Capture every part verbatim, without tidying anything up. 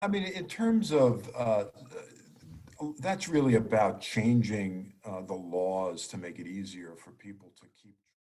I mean, in terms of, uh, that's really about changing uh, the laws to make it easier for people to keep.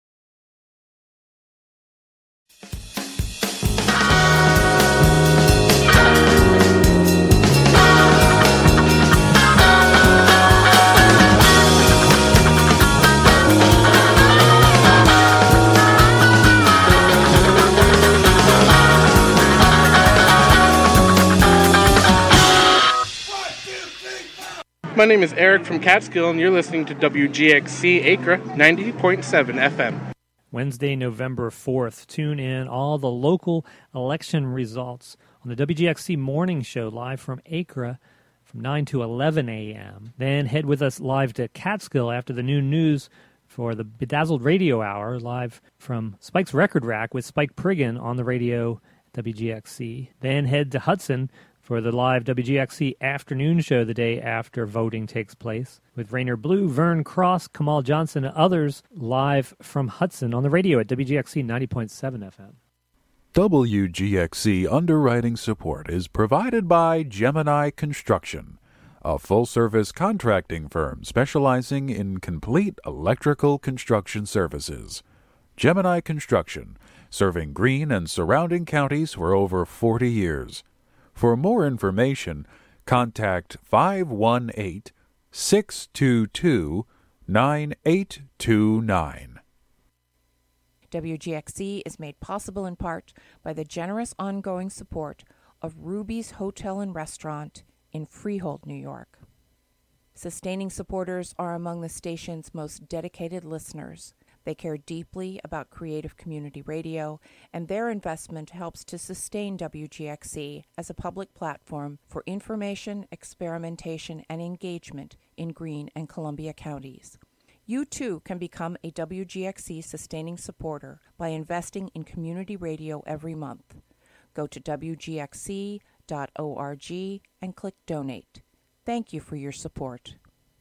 My name is Eric from Catskill, and you're listening to W G X C Acre ninety point seven F M. Wednesday, November fourth. Tune in all the local election results on the W G X C Morning Show live from Acre from nine to eleven a.m. Then head with us live to Catskill after the noon news for the Bedazzled Radio Hour live from Spike's Record Rack with Spike Priggan on the radio at W G X C. Then head to Hudson for the live W G X C afternoon show the day after voting takes place, with Rainer Blue, Vern Cross, Kamal Johnson, and others live from Hudson on the radio at W G X C ninety point seven F M. W G X C underwriting support is provided by Gemini Construction, a full-service contracting firm specializing in complete electrical construction services. Gemini Construction, serving Greene and surrounding counties for over forty years. For more information, contact five one eight, six two two, nine eight two nine. W G X C is made possible in part by the generous ongoing support of Ruby's Hotel and Restaurant in Freehold, New York. Sustaining supporters are among the station's most dedicated listeners. They care deeply about creative community radio, and their investment helps to sustain W G X C as a public platform for information, experimentation, and engagement in Greene and Columbia counties. You too can become a W G X C sustaining supporter by investing in community radio every month. Go to W G X C dot org and click Donate. Thank you for your support.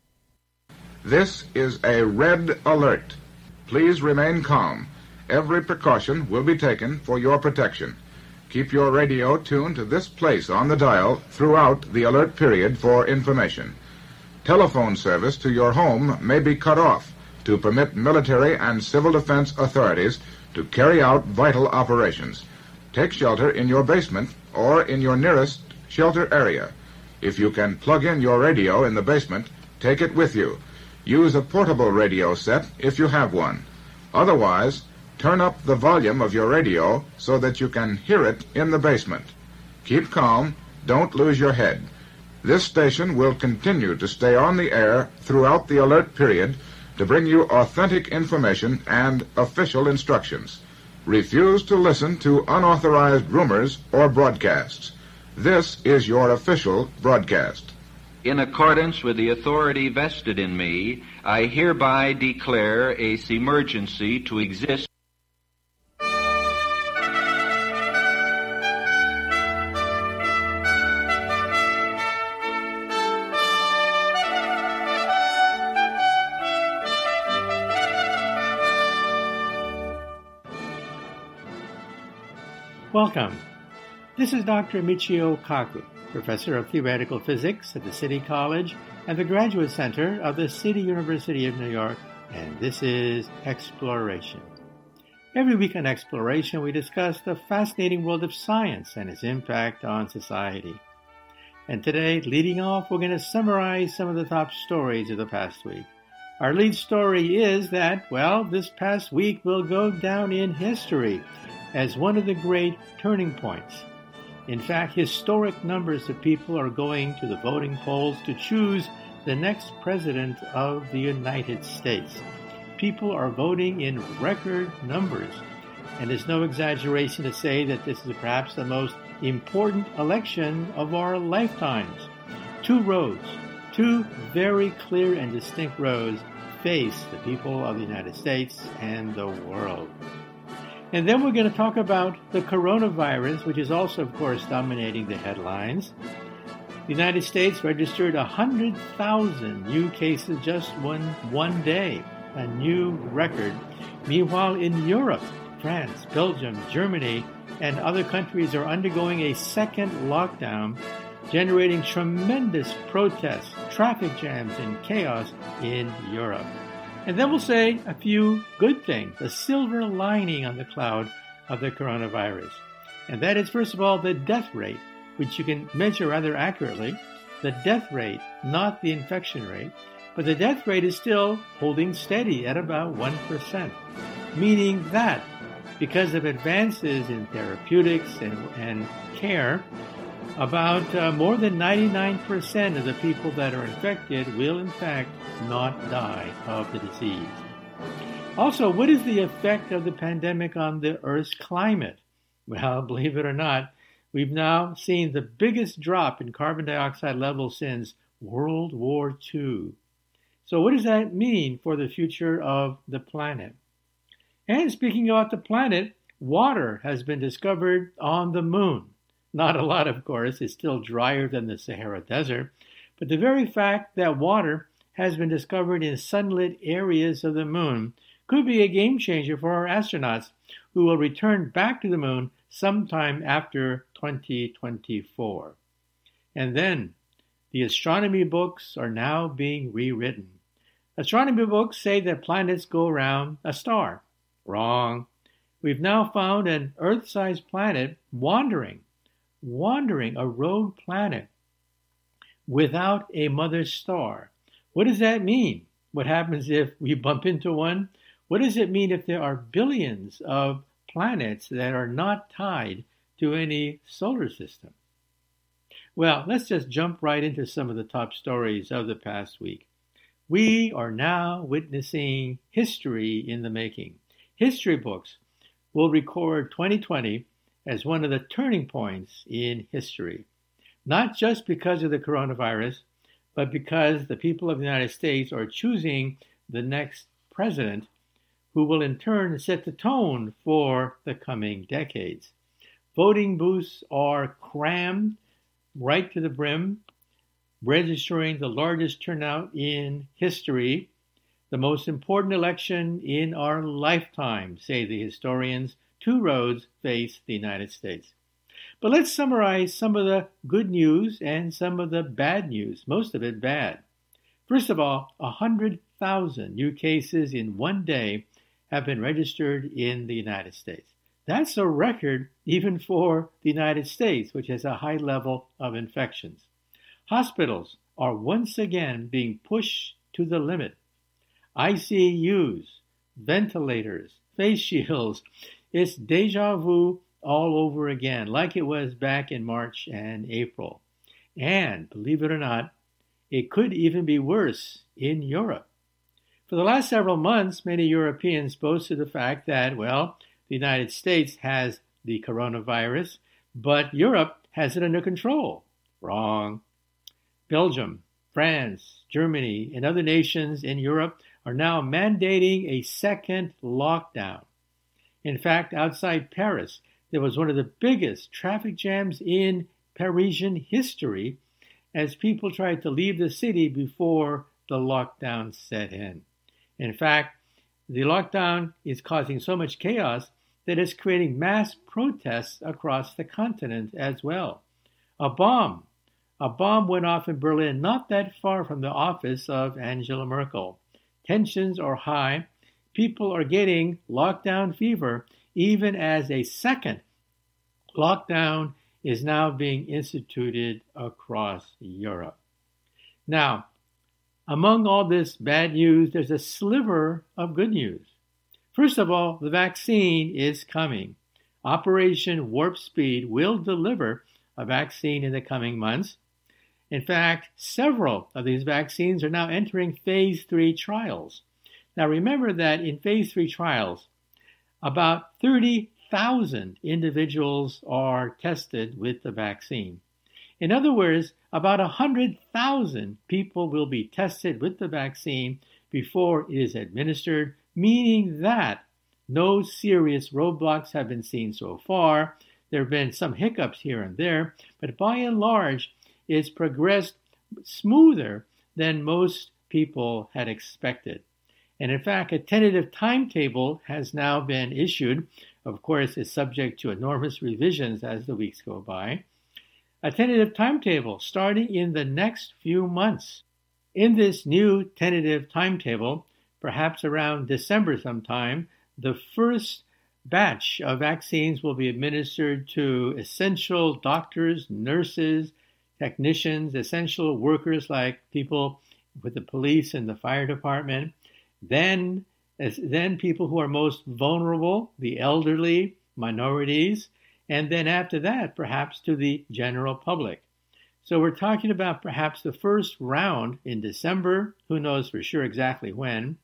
This is a red alert. Please remain calm. Every precaution will be taken for your protection. Keep your radio tuned to this place on the dial throughout the alert period for information. Telephone service to your home may be cut off to permit military and civil defense authorities to carry out vital operations. Take shelter in your basement or in your nearest shelter area. If you can plug in your radio in the basement, take it with you. Use a portable radio set if you have one. Otherwise, turn up the volume of your radio so that you can hear it in the basement. Keep calm. Don't lose your head. This station will continue to stay on the air throughout the alert period to bring you authentic information and official instructions. Refuse to listen to unauthorized rumors or broadcasts. This is your official broadcast. In accordance with the authority vested in me, I hereby declare a emergency to exist. Welcome. This is Doctor Michio Kaku, Professor of Theoretical Physics at the City College and the Graduate Center of the City University of New York, and this is Exploration. Every week on Exploration, we discuss the fascinating world of science and its impact on society. And today, leading off, we're going to summarize some of the top stories of the past week. Our lead story is that, well, this past week will go down in history as one of the great turning points. In fact, historic numbers of people are going to the voting polls to choose the next president of the United States. People are voting in record numbers, and it's no exaggeration to say that this is perhaps the most important election of our lifetimes. Two roads, two very clear and distinct roads face the people of the United States and the world. And then we're going to talk about the coronavirus, which is also, of course, dominating the headlines. The United States registered one hundred thousand new cases just one, one day, a new record. Meanwhile, in Europe, France, Belgium, Germany, and other countries are undergoing a second lockdown, generating tremendous protests, traffic jams, and chaos in Europe. And then we'll say a few good things, a silver lining on the cloud of the coronavirus. And that is, first of all, the death rate, which you can measure rather accurately. The death rate, not the infection rate, but the death rate is still holding steady at about one percent, meaning that because of advances in therapeutics and, and care, about uh, more than ninety-nine percent of the people that are infected will in fact not die of the disease. Also, what is the effect of the pandemic on the Earth's climate? Well, believe it or not, we've now seen the biggest drop in carbon dioxide levels since World War Two. So what does that mean for the future of the planet? And speaking about the planet, water has been discovered on the moon. Not a lot, of course. It's still drier than the Sahara Desert. But the very fact that water has been discovered in sunlit areas of the moon could be a game changer for our astronauts who will return back to the moon sometime after twenty twenty-four. And then, the astronomy books are now being rewritten. Astronomy books say that planets go around a star. Wrong. We've now found an Earth-sized planet wandering, wandering a rogue planet without a mother star. What does that mean? What happens if we bump into one? What does it mean if there are billions of planets that are not tied to any solar system? Well, let's just jump right into some of the top stories of the past week. We are now witnessing history in the making. History books will record twenty twenty as one of the turning points in history, not just because of the coronavirus, but because the people of the United States are choosing the next president who will in turn set the tone for the coming decades. Voting booths are crammed right to the brim, registering the largest turnout in history, the most important election in our lifetime, say the historians. Two roads face the United States. But let's summarize some of the good news and some of the bad news, most of it bad. First of all, one hundred thousand new cases in one day have been registered in the United States. That's a record even for the United States, which has a high level of infections. Hospitals are once again being pushed to the limit. I C Us, ventilators, face shields. It's deja vu all over again, like it was back in March and April. And, believe it or not, it could even be worse in Europe. For the last several months, many Europeans boasted the fact that, well, the United States has the coronavirus, but Europe has it under control. Wrong. Belgium, France, Germany, and other nations in Europe are now mandating a second lockdown. In fact, outside Paris, there was one of the biggest traffic jams in Parisian history as people tried to leave the city before the lockdown set in. In fact, the lockdown is causing so much chaos that it's creating mass protests across the continent as well. A bomb. A bomb went off in Berlin, not that far from the office of Angela Merkel. Tensions are high. People are getting lockdown fever, even as a second lockdown is now being instituted across Europe. Now, among all this bad news, there's a sliver of good news. First of all, the vaccine is coming. Operation Warp Speed will deliver a vaccine in the coming months. In fact, several of these vaccines are now entering phase three trials. Now remember that in phase three trials, about thirty thousand individuals are tested with the vaccine. In other words, about one hundred thousand people will be tested with the vaccine before it is administered, meaning that no serious roadblocks have been seen so far. There have been some hiccups here and there, but by and large, it's progressed smoother than most people had expected. And in fact, a tentative timetable has now been issued of course, is subject to enormous revisions as the weeks go by. A tentative timetable starting in the next few months. In this new tentative timetable, perhaps around December sometime, the first batch of vaccines will be administered to essential doctors, nurses, technicians, essential workers like people with the police and the fire department. Then, as, then people who are most vulnerable, the elderly, minorities, and then after that, perhaps to the general public. So we're talking about perhaps the first round in December, who knows for sure exactly when,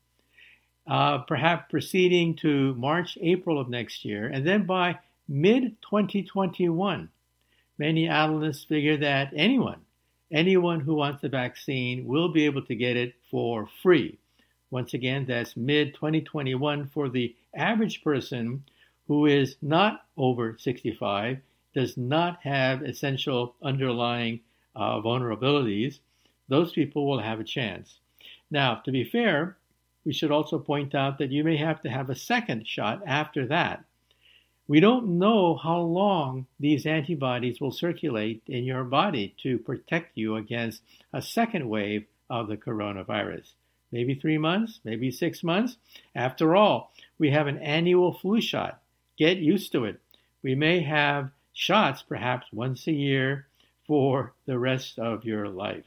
uh, perhaps proceeding to March, April of next year, and then by mid twenty twenty-one, many analysts figure that anyone, anyone who wants the vaccine will be able to get it for free. Once again, that's mid twenty twenty-one for the average person who is not over sixty-five, does not have essential underlying uh, vulnerabilities. Those people will have a chance. Now, to be fair, we should also point out that you may have to have a second shot after that. We don't know how long these antibodies will circulate in your body to protect you against a second wave of the coronavirus. Maybe three months, maybe six months. After all, we have an annual flu shot. Get used to it. We may have shots perhaps once a year for the rest of your life.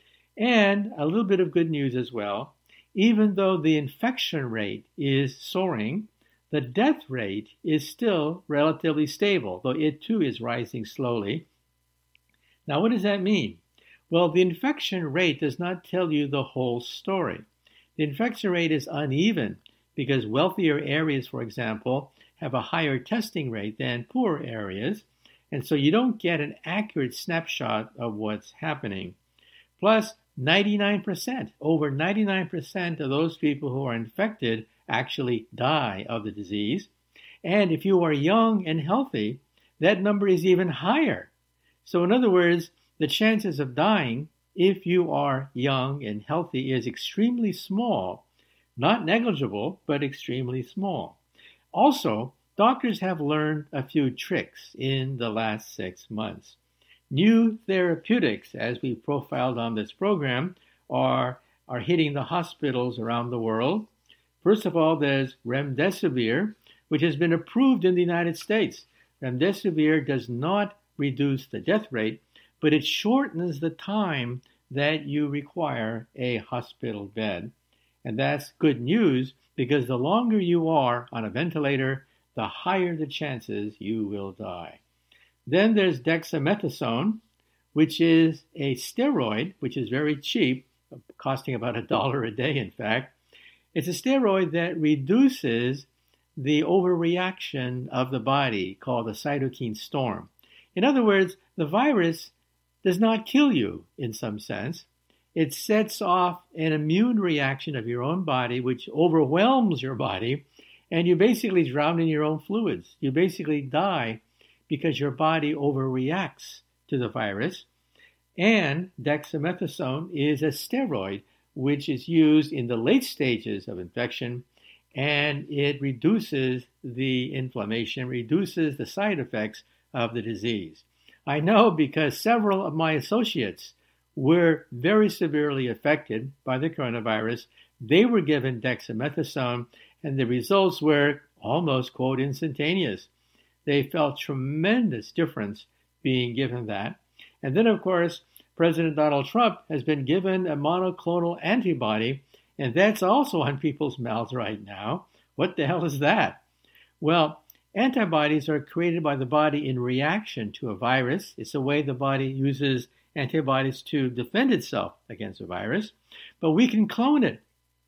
And a little bit of good news as well. Even though the infection rate is soaring, the death rate is still relatively stable, though it too is rising slowly. Now, what does that mean? Well, the infection rate does not tell you the whole story. The infection rate is uneven because wealthier areas, for example, have a higher testing rate than poor areas, and so you don't get an accurate snapshot of what's happening. Plus, ninety-nine percent, over ninety-nine percent of those people who are infected actually die of the disease. And if you are young and healthy, that number is even higher. So in other words, the chances of dying if you are young and healthy is extremely small, not negligible, but extremely small. Also, doctors have learned a few tricks in the last six months. New therapeutics, as we profiled on this program, are, are hitting the hospitals around the world. First of all, there's remdesivir, which has been approved in the United States. Remdesivir does not reduce the death rate, but it shortens the time that you require a hospital bed. And that's good news because the longer you are on a ventilator, the higher the chances you will die. Then there's dexamethasone, which is a steroid, which is very cheap, costing about a dollar a day, in fact. It's a steroid that reduces the overreaction of the body, called the cytokine storm. In other words, the virus does not kill you in some sense. It sets off an immune reaction of your own body, which overwhelms your body, and you basically drown in your own fluids. You basically die because your body overreacts to the virus. And dexamethasone is a steroid which is used in the late stages of infection, and it reduces the inflammation, reduces the side effects of the disease. I know because several of my associates were very severely affected by the coronavirus. They were given dexamethasone, and the results were almost, quote, instantaneous. They felt tremendous difference being given that. And then, of course, President Donald Trump has been given a monoclonal antibody, and that's also on people's mouths right now. What the hell is that? Well, antibodies are created by the body in reaction to a virus. It's a way the body uses antibodies to defend itself against a virus. But we can clone it.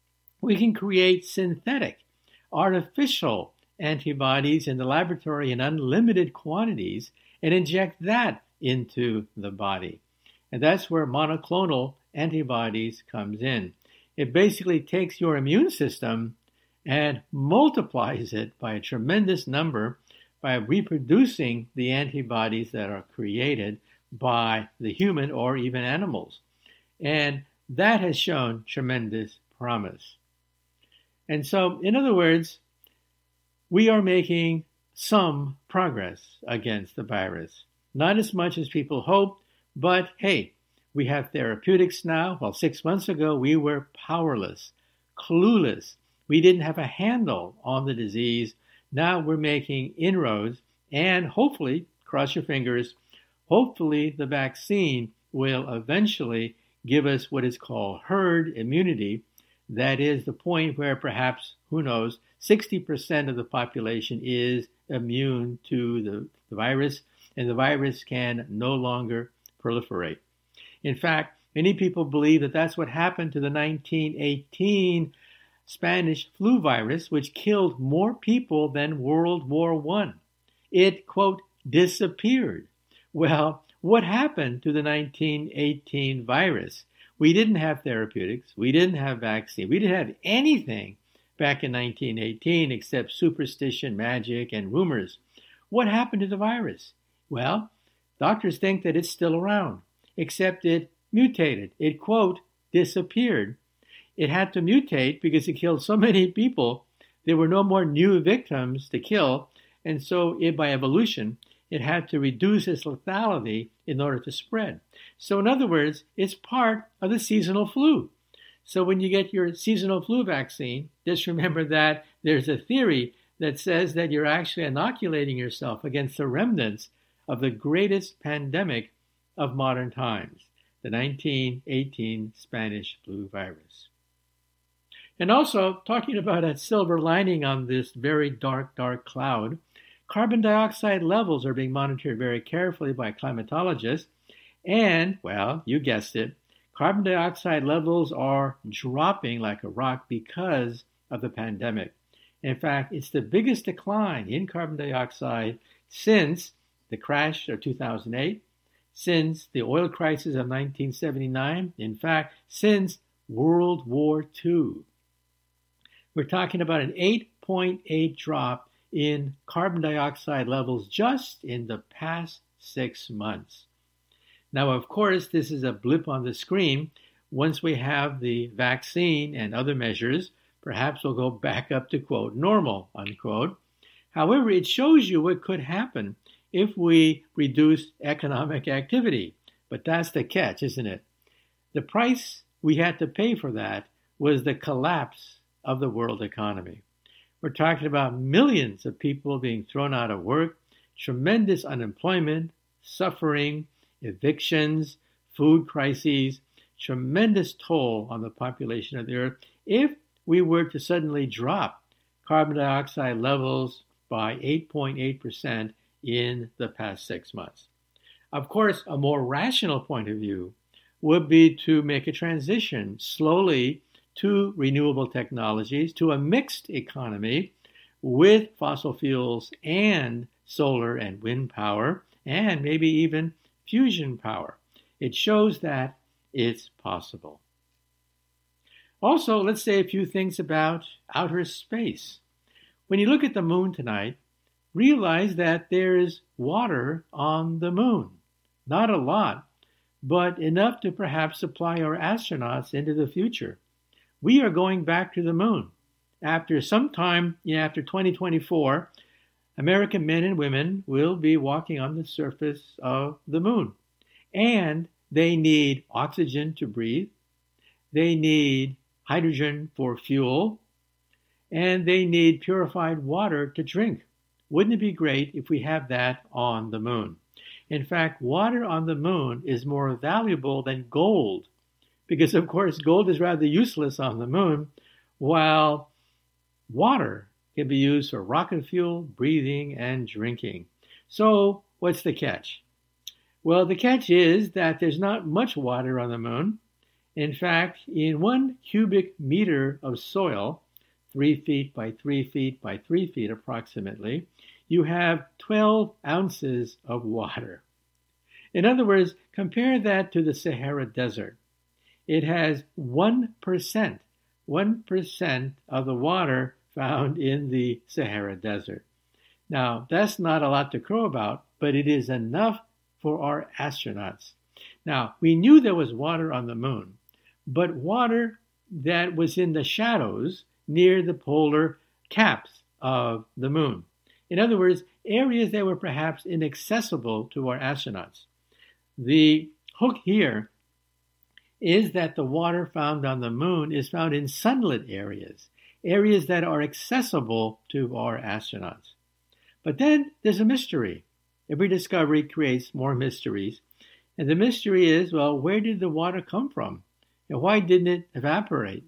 We can create synthetic, artificial antibodies in the laboratory in unlimited quantities and inject that into the body. And that's where monoclonal antibodies comes in. It basically takes your immune system and multiplies it by a tremendous number by reproducing the antibodies that are created by the human or even animals. And that has shown tremendous promise. And so, in other words, we are making some progress against the virus. Not as much as people hoped, but hey, we have therapeutics now. Well, six months ago, we were powerless, clueless. We didn't have a handle on the disease. Now we're making inroads, and hopefully, cross your fingers, hopefully the vaccine will eventually give us what is called herd immunity. That is the point where perhaps, who knows, sixty percent of the population is immune to the, the virus, and the virus can no longer proliferate. In fact, many people believe that that's what happened to the nineteen eighteen Spanish flu virus, which killed more people than World War One. It, quote, disappeared. Well, what happened to the nineteen eighteen virus? We didn't have therapeutics. We didn't have vaccine. We didn't have anything back in nineteen eighteen except superstition, magic, and rumors. What happened to the virus? Well, doctors think that it's still around, except it mutated. It, quote, disappeared. It had to mutate because it killed so many people. There were no more new victims to kill, and so it, by evolution, it had to reduce its lethality in order to spread. So in other words, it's part of the seasonal flu. So when you get your seasonal flu vaccine, just remember that there's a theory that says that you're actually inoculating yourself against the remnants of the greatest pandemic of modern times, the nineteen eighteen Spanish flu virus. And also, talking about a silver lining on this very dark, dark cloud, carbon dioxide levels are being monitored very carefully by climatologists. And, well, you guessed it, carbon dioxide levels are dropping like a rock because of the pandemic. In fact, it's the biggest decline in carbon dioxide since the crash of two thousand eight, since the oil crisis of nineteen seventy-nine, in fact, since World War Two. We're talking about an eight point eight drop in carbon dioxide levels just in the past six months. Now, of course, this is a blip on the screen. Once we have the vaccine and other measures, perhaps we'll go back up to, quote, normal, unquote. However, it shows you what could happen if we reduce economic activity. But that's the catch, isn't it? The price we had to pay for that was the collapse of the world economy. We're talking about millions of people being thrown out of work, tremendous unemployment, suffering, evictions, food crises, tremendous toll on the population of the earth if we were to suddenly drop carbon dioxide levels by eight point eight percent in the past six months. Of course, a more rational point of view would be to make a transition slowly to renewable technologies, to a mixed economy with fossil fuels and solar and wind power, and maybe even fusion power. It shows that it's possible. Also, let's say a few things about outer space. When you look at the moon tonight, realize that there is water on the moon. Not a lot, but enough to perhaps supply our astronauts into the future. We are going back to the moon. After some time, yeah, after twenty twenty-four, American men and women will be walking on the surface of the moon. And they need oxygen to breathe. They need hydrogen for fuel. And they need purified water to drink. Wouldn't it be great if we have that on the moon? In fact, water on the moon is more valuable than gold. Because, of course, gold is rather useless on the moon, while water can be used for rocket fuel, breathing, and drinking. So, what's the catch? Well, the catch is that there's not much water on the moon. In fact, in one cubic meter of soil, three feet by three feet by three feet approximately, you have twelve ounces of water. In other words, compare that to the Sahara Desert. It has one percent, one percent of the water found in the Sahara Desert. Now, that's not a lot to crow about, but it is enough for our astronauts. Now, we knew there was water on the moon, but water that was in the shadows near the polar caps of the moon. In other words, areas that were perhaps inaccessible to our astronauts. The hook here is that the water found on the moon is found in sunlit areas, areas that are accessible to our astronauts. But then there's a mystery. Every discovery creates more mysteries. And the mystery is, well, where did the water come from? And why didn't it evaporate?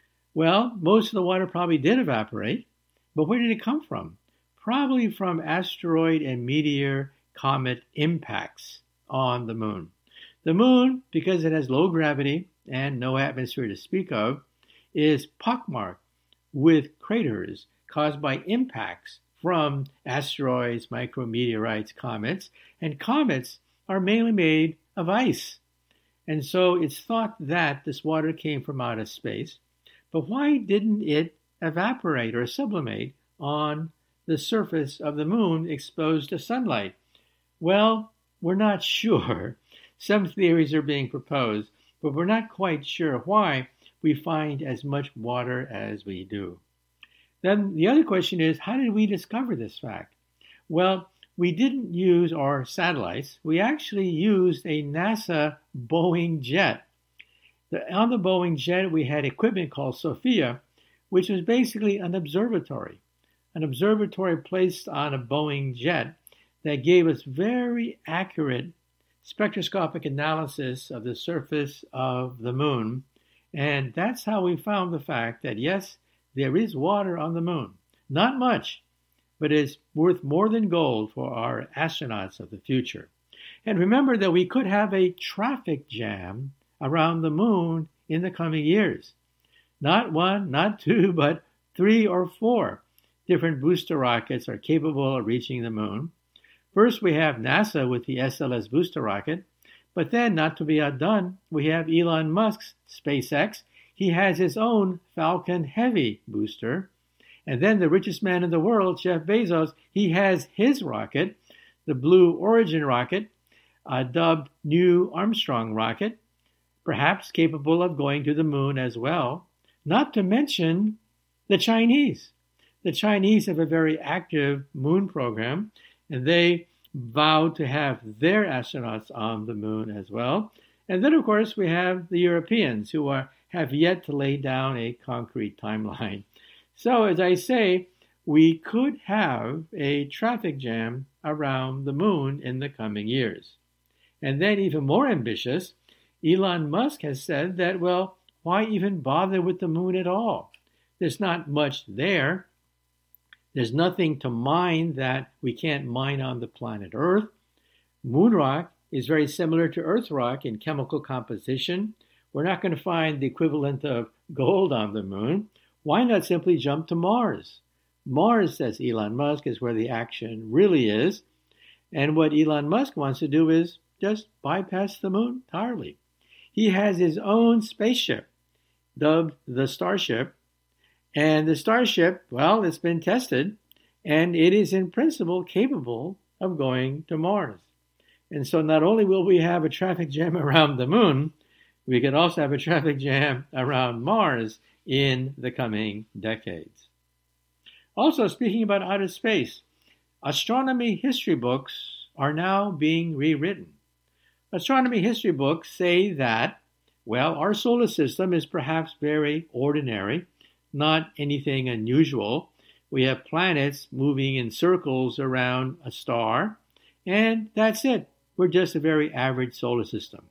Well, most of the water probably did evaporate, but where did it come from? Probably from asteroid and meteor comet impacts on the moon. The moon, because it has low gravity and no atmosphere to speak of, is pockmarked with craters caused by impacts from asteroids, micrometeorites, comets, and comets are mainly made of ice. And so it's thought that this water came from outer space, but why didn't it evaporate or sublimate on the surface of the moon exposed to sunlight? Well, we're not sure. Some theories are being proposed, but we're not quite sure why we find as much water as we do. Then the other question is, how did we discover this fact? Well, we didn't use our satellites. We actually used a NASA Boeing jet. The, on the Boeing jet, we had equipment called SOFIA, which was basically an observatory. An observatory placed on a Boeing jet that gave us very accurate spectroscopic analysis of the surface of the moon. And that's how we found the fact that, yes, there is water on the moon. Not much, but it's worth more than gold for our astronauts of the future. And remember that we could have a traffic jam around the moon in the coming years. Not one, not two, but three or four different booster rockets are capable of reaching the moon. First, we have NASA with the S L S booster rocket, but then, not to be outdone, we have Elon Musk's SpaceX. He has his own Falcon Heavy booster. And then the richest man in the world, Jeff Bezos, he has his rocket, the Blue Origin rocket, uh, dubbed New Armstrong rocket, perhaps capable of going to the moon as well. Not to mention the Chinese. The Chinese have a very active moon program, and they vowed to have their astronauts on the moon as well. And then, of course, we have the Europeans who are have yet to lay down a concrete timeline. So, as I say, we could have a traffic jam around the moon in the coming years. And then, even more ambitious, Elon Musk has said that, well, why even bother with the moon at all? There's not much there. There's nothing to mine that we can't mine on the planet Earth. Moon rock is very similar to Earth rock in chemical composition. We're not going to find the equivalent of gold on the moon. Why not simply jump to Mars? Mars, says Elon Musk, is where the action really is. And what Elon Musk wants to do is just bypass the moon entirely. He has his own spaceship, dubbed the Starship. And the Starship, well, it's been tested, and it is in principle capable of going to Mars. And so not only will we have a traffic jam around the moon, we could also have a traffic jam around Mars in the coming decades. Also, speaking about outer space, astronomy history books are now being rewritten. Astronomy history books say that, well, our solar system is perhaps very ordinary, not anything unusual. We have planets moving in circles around a star, and that's it. We're just a very average solar system.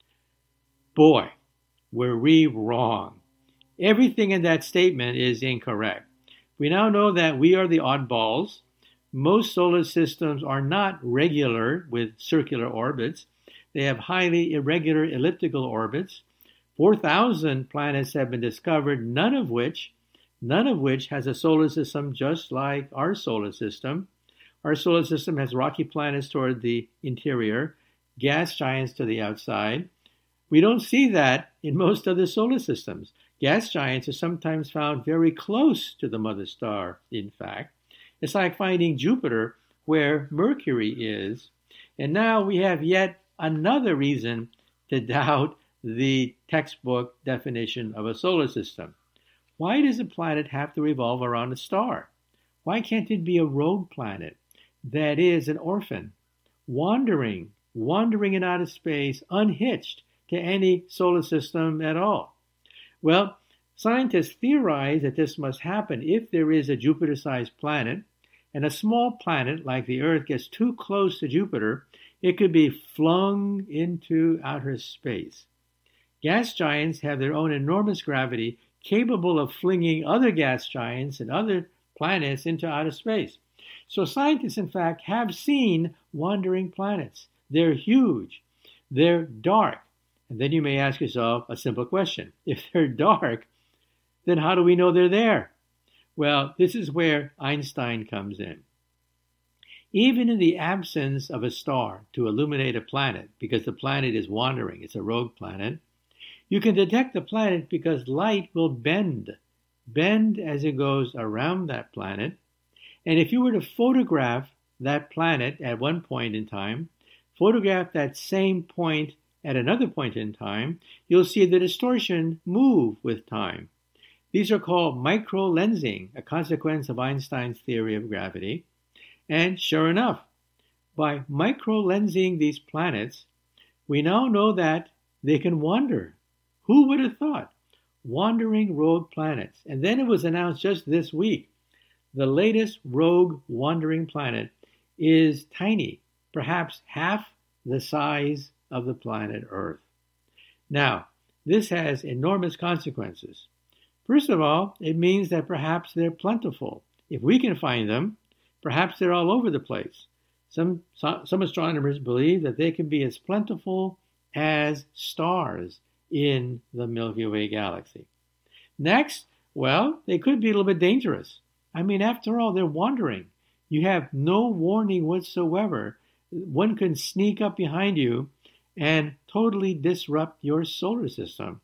Boy, were we wrong. Everything in that statement is incorrect. We now know that we are the oddballs. Most solar systems are not regular with circular orbits. They have highly irregular elliptical orbits. four thousand planets have been discovered, none of which, none of which has a solar system just like our solar system. Our solar system has rocky planets toward the interior, gas giants to the outside. We don't see that in most other solar systems. Gas giants are sometimes found very close to the mother star, in fact. It's like finding Jupiter where Mercury is. And now we have yet another reason to doubt the textbook definition of a solar system. Why does a planet have to revolve around a star? Why can't it be a rogue planet that is an orphan, wandering, wandering in outer space, unhitched to any solar system at all? Well, scientists theorize that this must happen if there is a Jupiter-sized planet, and a small planet like the Earth gets too close to Jupiter, it could be flung into outer space. Gas giants have their own enormous gravity capable of flinging other gas giants and other planets into outer space. So scientists, in fact, have seen wandering planets. They're huge. They're dark. And then you may ask yourself a simple question. If they're dark, then how do we know they're there? Well, this is where Einstein comes in. Even in the absence of a star to illuminate a planet, because the planet is wandering, it's a rogue planet, you can detect the planet because light will bend, bend as it goes around that planet. And if you were to photograph that planet at one point in time, photograph that same point at another point in time, you'll see the distortion move with time. These are called microlensing, a consequence of Einstein's theory of gravity. And sure enough, by microlensing these planets, we now know that they can wander. Who would have thought? Wandering rogue planets. And then it was announced just this week, the latest rogue wandering planet is tiny, perhaps half the size of the planet Earth. Now, this has enormous consequences. First of all, it means that perhaps they're plentiful. If we can find them, perhaps they're all over the place. Some, some astronomers believe that they can be as plentiful as stars in the Milky Way galaxy. Next, well, they could be a little bit dangerous. I mean, after all, they're wandering. You have no warning whatsoever. One can sneak up behind you and totally disrupt your solar system.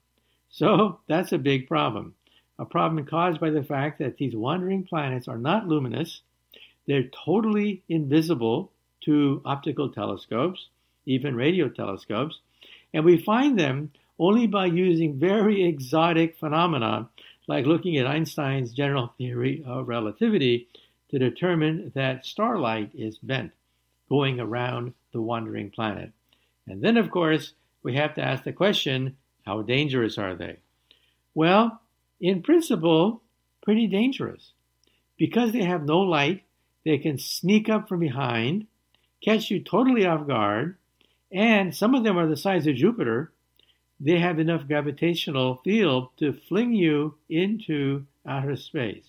So that's a big problem. A problem caused by the fact that these wandering planets are not luminous. They're totally invisible to optical telescopes, even radio telescopes, and we find them only by using very exotic phenomena, like looking at Einstein's general theory of relativity to determine that starlight is bent, going around the wandering planet. And then, of course, we have to ask the question, how dangerous are they? Well, in principle, pretty dangerous. Because they have no light, they can sneak up from behind, catch you totally off guard, and some of them are the size of Jupiter. They have enough gravitational field to fling you into outer space.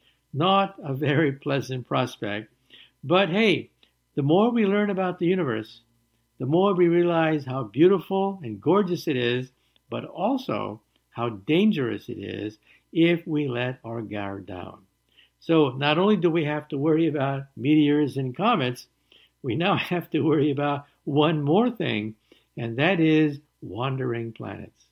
Not a very pleasant prospect, but hey, the more we learn about the universe, the more we realize how beautiful and gorgeous it is, but also how dangerous it is if we let our guard down. So not only do we have to worry about meteors and comets, we now have to worry about one more thing, and that is wandering planets.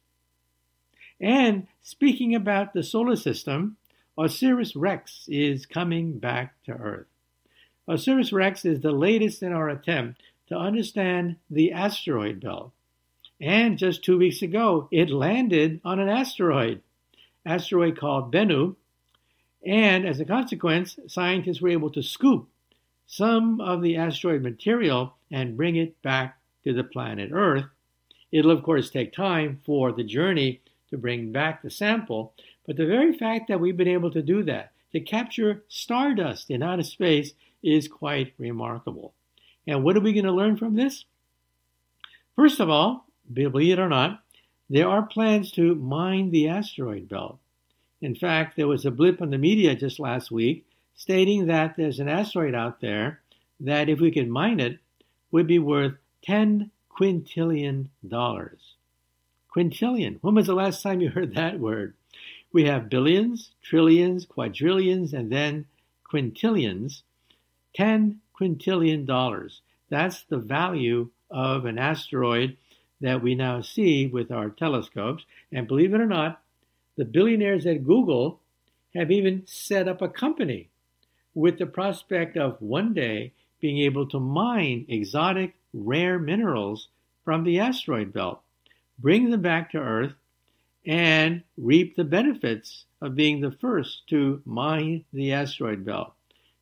And speaking about the solar system, OSIRIS-REx is coming back to Earth. OSIRIS-REx is the latest in our attempt to understand the asteroid belt. And just two weeks ago, it landed on an asteroid, asteroid called Bennu. And as a consequence, scientists were able to scoop some of the asteroid material and bring it back to the planet Earth. It'll, of course, take time for the journey to bring back the sample, but the very fact that we've been able to do that, to capture stardust in outer space, is quite remarkable. And what are we going to learn from this? First of all, believe it or not, there are plans to mine the asteroid belt. In fact, there was a blip on the media just last week stating that there's an asteroid out there that, if we could mine it, would be worth ten quintillion dollars. Quintillion. When was the last time you heard that word? We have billions, trillions, quadrillions, and then quintillions. ten quintillion dollars. That's the value of an asteroid that we now see with our telescopes. And believe it or not, the billionaires at Google have even set up a company with the prospect of one day being able to mine exotic, rare minerals from the asteroid belt, bring them back to Earth, and reap the benefits of being the first to mine the asteroid belt.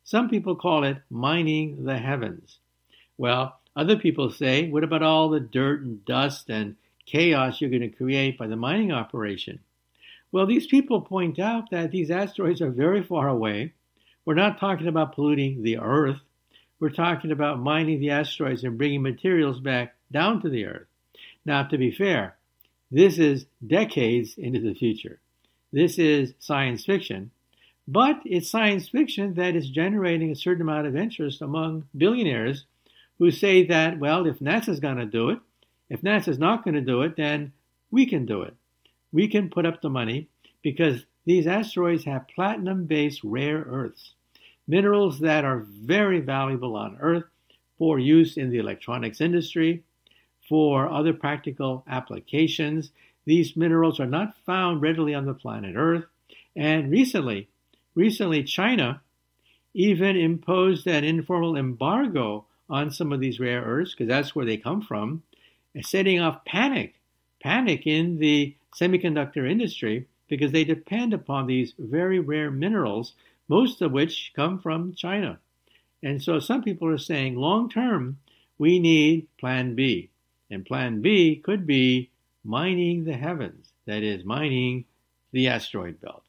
Some people call it mining the heavens. Well, other people say, what about all the dirt and dust and chaos you're going to create by the mining operation? Well, these people point out that these asteroids are very far away. We're not talking about polluting the Earth. We're talking about mining the asteroids and bringing materials back down to the Earth. Now, to be fair, this is decades into the future. This is science fiction, but it's science fiction that is generating a certain amount of interest among billionaires who say that, well, if NASA's going to do it, if NASA's not going to do it, then we can do it. We can put up the money because these asteroids have platinum-based rare earths, minerals that are very valuable on Earth for use in the electronics industry, for other practical applications. These minerals are not found readily on the planet Earth. And recently, recently China even imposed an informal embargo on some of these rare earths, because that's where they come from, setting off panic, panic in the semiconductor industry, because they depend upon these very rare minerals, most of which come from China. And so some people are saying, long term, we need Plan B. And Plan B could be mining the heavens, that is, mining the asteroid belt.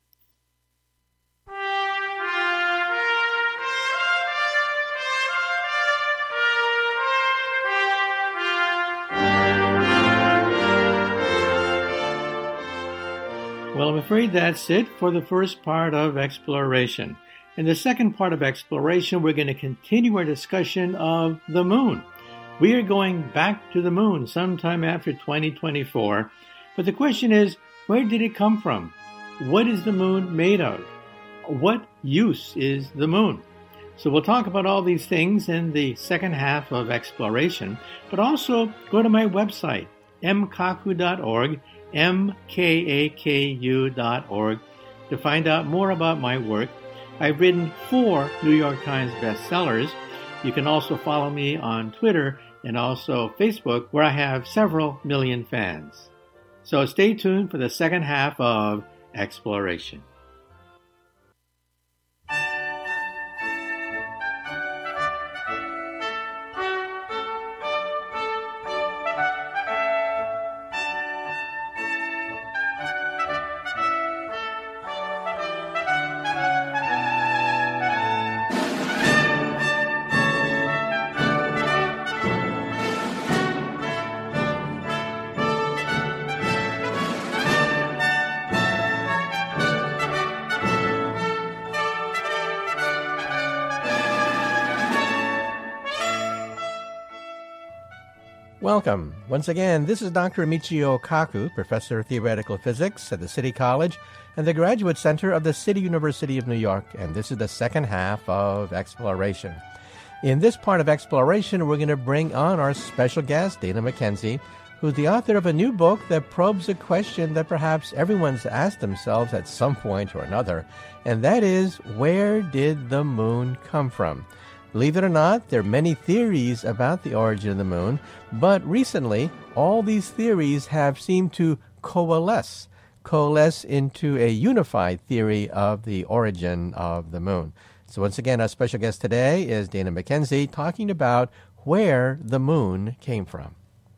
Well, I'm afraid that's it for the first part of exploration. In the second part of exploration, we're going to continue our discussion of the moon. We are going back to the moon sometime after twenty twenty-four. But the question is, where did it come from? What is the moon made of? What use is the moon? So we'll talk about all these things in the second half of exploration, but also go to my website, m kaku dot org, m k a k u dot org, to find out more about my work. I've written four New York Times bestsellers. You can also follow me on Twitter and also Facebook, where I have several million fans. So stay tuned for the second half of Exploration. Welcome. Once again, this is Doctor Michio Kaku, Professor of Theoretical Physics at the City College and the Graduate Center of the City University of New York, and this is the second half of Exploration. In this part of Exploration, we're going to bring on our special guest, Dana McKenzie, who's the author of a new book that probes a question that perhaps everyone's asked themselves at some point or another, and that is, where did the moon come from? Believe it or not, there are many theories about the origin of the moon, but recently, all these theories have seemed to coalesce, coalesce into a unified theory of the origin of the moon. So once again, our special guest today is Dana McKenzie, talking about where the moon came from.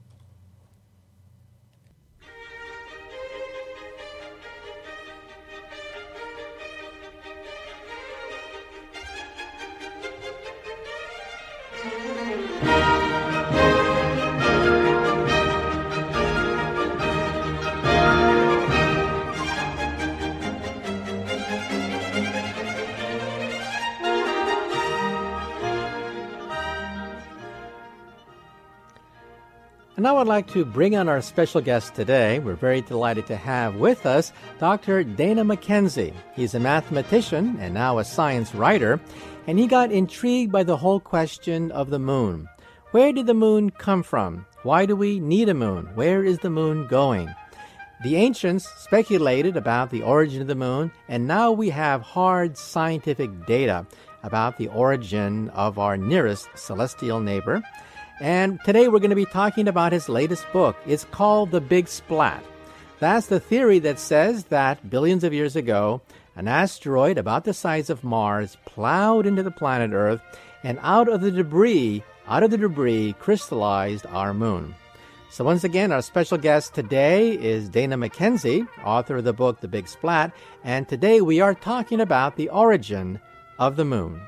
And now I'd like to bring on our special guest today. We're very delighted to have with us Doctor Dana McKenzie. He's a mathematician and now a science writer, and he got intrigued by the whole question of the moon. Where did the moon come from? Why do we need a moon? Where is the moon going? The ancients speculated about the origin of the moon, and now we have hard scientific data about the origin of our nearest celestial neighbor. And today we're going to be talking about his latest book. It's called The Big Splat. That's the theory that says that billions of years ago, An asteroid about the size of Mars plowed into the planet Earth, and out of the debris, out of the debris crystallized our moon. So once again, our special guest today is Dana McKenzie, author of the book The Big Splat, and today we are talking about the origin of the moon.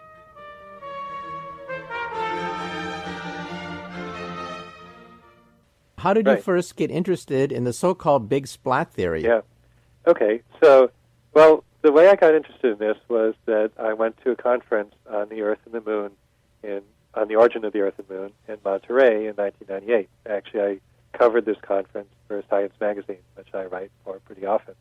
How did Right. you first get interested in the so-called Big Splat theory? Yeah. Okay. So, well, the way I got interested in this was that I went to a conference on the Earth and the Moon, in on the origin of the Earth and Moon in Monterey in nineteen ninety-eight. Actually, I covered this conference for Science Magazine, which I write for pretty often.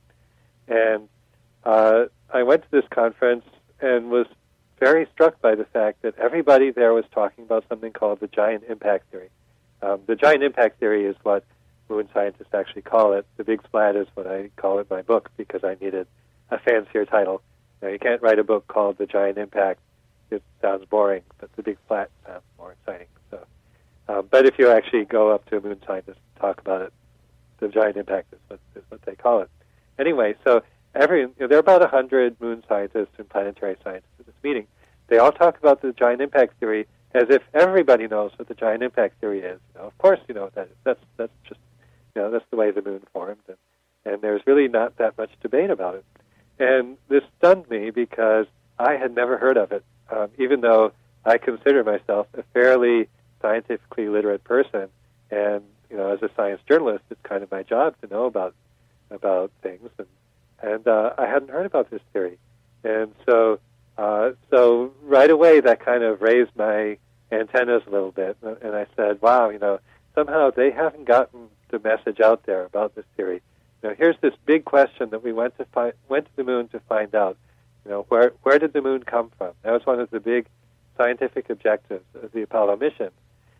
And uh, I went to this conference and was very struck by the fact that everybody there was talking about something called the giant impact theory. Um, the giant impact theory is what moon scientists actually call it. The Big Splat is what I call it in my book because I needed a fancier title. Now, you can't write a book called The Giant Impact. It sounds boring, but The Big Splat sounds more exciting. So, um, but if you actually go up to a moon scientist and talk about it, the giant impact is what, is what they call it. Anyway, so every you know, there are about one hundred moon scientists and planetary scientists at this meeting. They all talk about the giant impact theory as if everybody knows what the giant impact theory is. You know, of course, you know what that is. That's that's just you know that's the way the moon formed, and, and there's really not that much debate about it. And this stunned me because I had never heard of it, um, even though I consider myself a fairly scientifically literate person. And you know, as a science journalist, it's kind of my job to know about about things. And and uh, I hadn't heard about this theory, and so. Uh, so right away, that kind of raised my antennas a little bit, and I said, "Wow, you know, somehow they haven't gotten the message out there about this theory. You know, here's this big question that we went to find, went to the moon to find out. You know, where where did the moon come from? That was one of the big scientific objectives of the Apollo mission.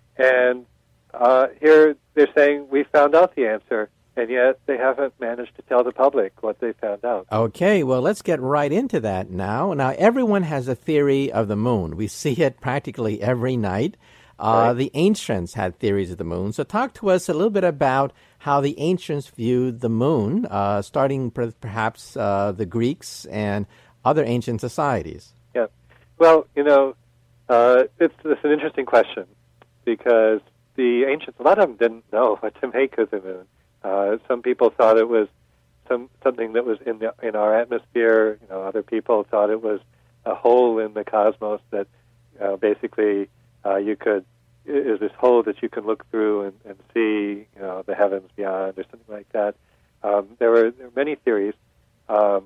And uh, here they're saying we found out the answer." And yet they haven't managed to tell the public what they found out. Okay, well, let's get right into that now. Now, everyone has a theory of the moon. We see it practically every night. Uh, right. The ancients had theories of the moon. So talk to us a little bit about how the ancients viewed the moon, uh, starting per- perhaps uh, the Greeks and other ancient societies. Yeah. Well, you know, uh, it's, it's an interesting question because the ancients, a lot of them didn't know what to make of the moon. Uh, some people thought it was some something that was in the in our atmosphere. You know, other people thought it was a hole in the cosmos that uh, basically uh, you could is this hole that you can look through and, and see, you know, the heavens beyond or something like that. Um, there were there were many theories. Um,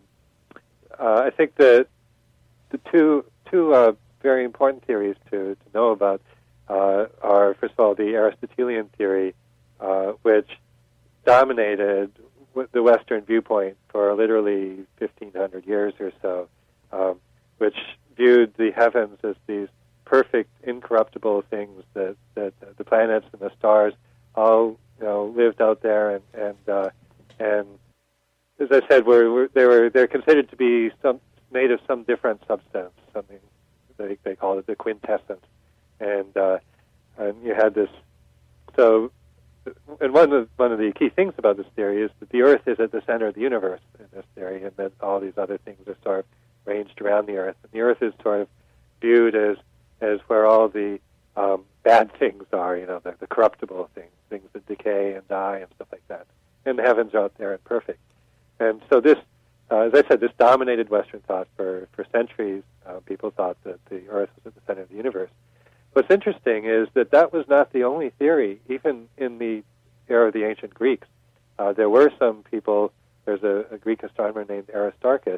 uh, I think that the two two uh, very important theories to to know about uh, are, first of all, the Aristotelian theory, uh, which dominated the Western viewpoint for literally fifteen hundred years or so, um, which viewed the heavens as these perfect, incorruptible things that, that the planets and the stars all you know lived out there, and and uh, and as I said, were, were they were they're considered to be some made of some different substance, something they they call it the quintessence, and uh, and you had this so. And one of, one of the key things about this theory is that the Earth is at the center of the universe in this theory, and that all these other things are sort of ranged around the Earth. And the Earth is sort of viewed as as where all the um, bad things are, you know, the, the corruptible things, things that decay and die and stuff like that. And the heavens are out there and perfect. And so this, uh, as I said, this dominated Western thought for, for centuries. Uh, people thought that the Earth was at the center of the universe. What's interesting is that that was not the only theory, even in the era of the ancient Greeks. Uh, there were some people, there's a, a Greek astronomer named Aristarchus,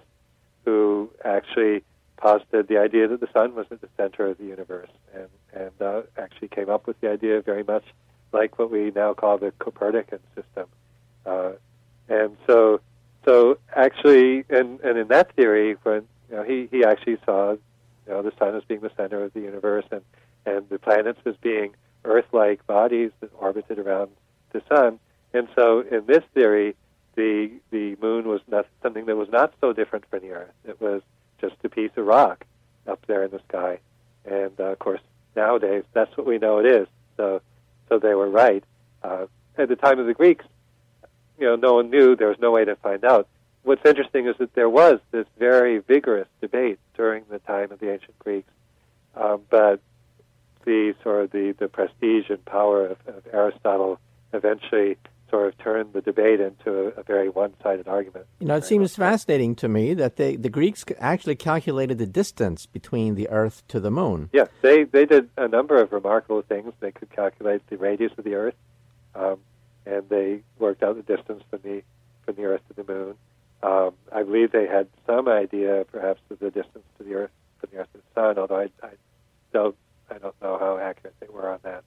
who actually posited the idea that the sun was at the center of the universe, and, and uh, actually came up with the idea very much like what we now call the Copernican system. Uh, and so so actually, and, and in that theory, when you know, he, he actually saw you know, the sun as being the center of the universe, and and the planets as being Earth-like bodies that orbited around the sun. And so in this theory, the the moon was not something that was not so different from the Earth. It was just a piece of rock up there in the sky. And, uh, of course, nowadays, that's what we know it is. So so they were right. Uh, at the time of the Greeks, you know, no one knew. There was no way to find out. what's interesting is that there was this very vigorous debate during the time of the ancient Greeks, um, but the sort of the, the prestige and power of, of Aristotle eventually sort of turned the debate into a, a very one-sided argument. You know, it seems fascinating to me that they, the Greeks actually calculated the distance between the Earth to the Moon. Yes, they, they did a number of remarkable things. They could calculate the radius of the Earth, um, and they worked out the distance from the from the Earth to the Moon. Um, I believe they had some idea, perhaps, of the distance to the Earth from the Earth to the Sun, although I, I don't I don't know how accurate they were on that.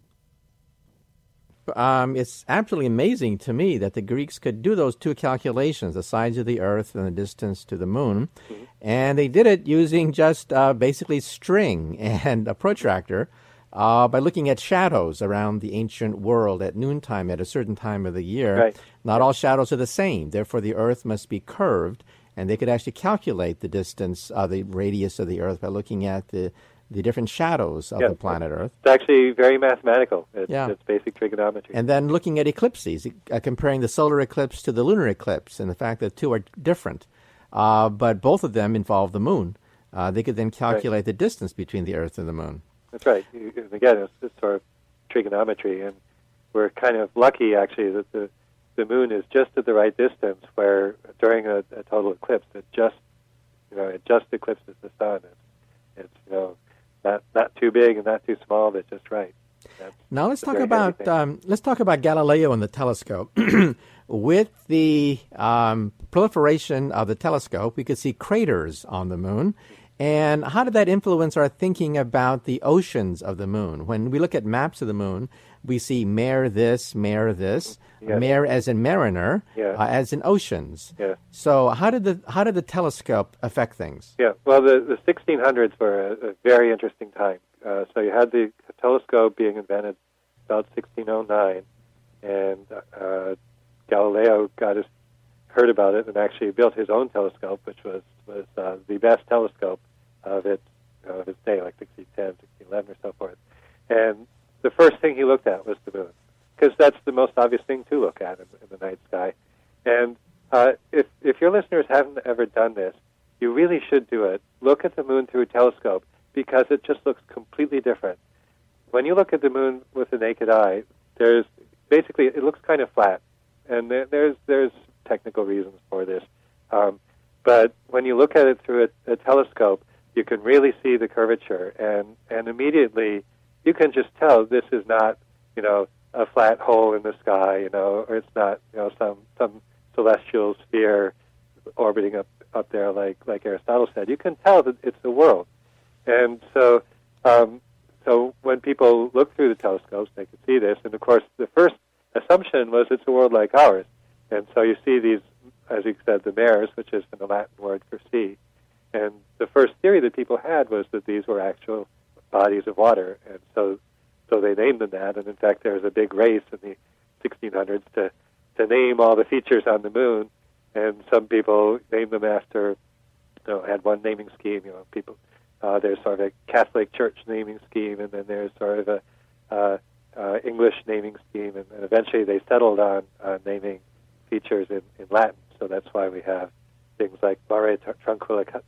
Um, it's absolutely amazing to me that the Greeks could do those two calculations, the size of the Earth and the distance to the Moon, mm-hmm. and they did it using just uh, basically string and a protractor uh, by looking at shadows around the ancient world at noontime at a certain time of the year. Right. Not all shadows are the same, therefore the Earth must be curved, and they could actually calculate the distance, uh, the radius of the Earth by looking at the the different shadows of yeah. the planet Earth. It's actually very mathematical. It's, yeah. it's basic trigonometry. And then looking at eclipses, uh, comparing the solar eclipse to the lunar eclipse, and the fact that two are different. Uh, but both of them involve the moon. Uh, they could then calculate right. the distance between the Earth and the moon. That's right. You, and again, it's, it's sort of trigonometry, and we're kind of lucky, actually, that the, the moon is just at the right distance where during a, a total eclipse, it just, you know, it just eclipses the sun. It's, it's you know, Not not too big and not too small, but just right. That's, now let's talk about um, let's talk about Galileo and the telescope. With the um, proliferation of the telescope, we could see craters on the moon. And how did that influence our thinking about the oceans of the moon? When we look at maps of the moon, we see mare this, mare this, yes. mare as in mariner, yes. uh, as in oceans. Yes. So how did the how did the telescope affect things? Yeah, well, the, the sixteen hundreds were a, a very interesting time. Uh, so you had the telescope being invented about sixteen oh nine, and uh, Galileo got his, heard about it and actually built his own telescope, which was, was uh, the best telescope of its, of its day, like sixteen ten, sixteen eleven, or so forth. And the first thing he looked at was the moon, because that's the most obvious thing to look at in, in the night sky. And uh, if if your listeners haven't ever done this, you really should do it. Look at the moon through a telescope, because it just looks completely different. When you look at the moon with the naked eye, there's basically, it looks kind of flat, and there, there's there's technical reasons for this. Um, but when you look at it through a, a telescope, you can really see the curvature, and, and immediately you can just tell this is not, you know, a flat hole in the sky, you know, or it's not, you know, some some celestial sphere orbiting up, up there like, like Aristotle said. You can tell that it's the world. And so um, so when people look through the telescopes, they can see this. And, of course, the first assumption was it's a world like ours. And so you see these, as you said, the mares, which is the Latin word for sea. And the first theory that people had was that these were actual bodies of water. And so so they named them that. And, in fact, there was a big race in the sixteen hundreds to, to name all the features on the moon. And some people named them after, you know, had one naming scheme. You know, people, uh, there's sort of a Catholic Church naming scheme, and then there's sort of a uh, uh, English naming scheme. And, and eventually they settled on uh, naming features in, in Latin. So that's why we have things like Mare Tranquillitatis,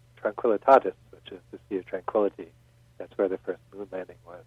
which is the Sea of Tranquility. That's where the first moon landing was.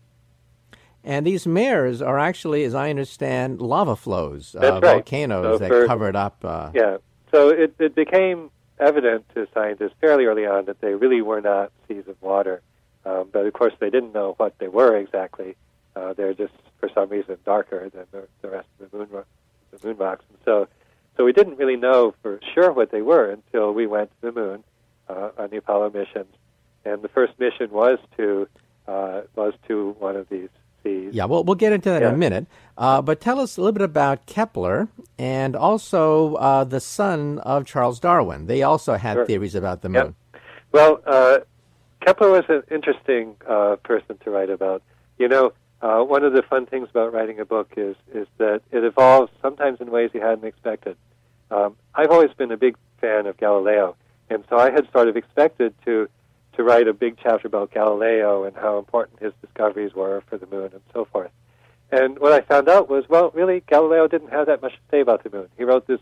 And these mares are actually, as I understand, lava flows, uh, right. volcanoes so that for, covered up. Uh, yeah, so it, it became evident to scientists fairly early on that they really were not seas of water. Um, but, of course, they didn't know what they were exactly. Uh, they're just, for some reason, darker than the, the rest of the moon, ro- the moon rocks. And so, so we didn't really know for sure what they were until we went to the moon uh, on the Apollo missions. And the first mission was to uh, was to one of these seas. Yeah, well, we'll get into that yeah. in a minute. Uh, but tell us a little bit about Kepler and also uh, the son of Charles Darwin. They also had sure. theories about the moon. Yep. Well, uh, Kepler was an interesting uh, person to write about. You know, uh, one of the fun things about writing a book is is that it evolves sometimes in ways you hadn't expected. Um, I've always been a big fan of Galileo, and so I had sort of expected to to write a big chapter about Galileo and how important his discoveries were for the moon and so forth. And what I found out was, well, really, Galileo didn't have that much to say about the moon. He wrote this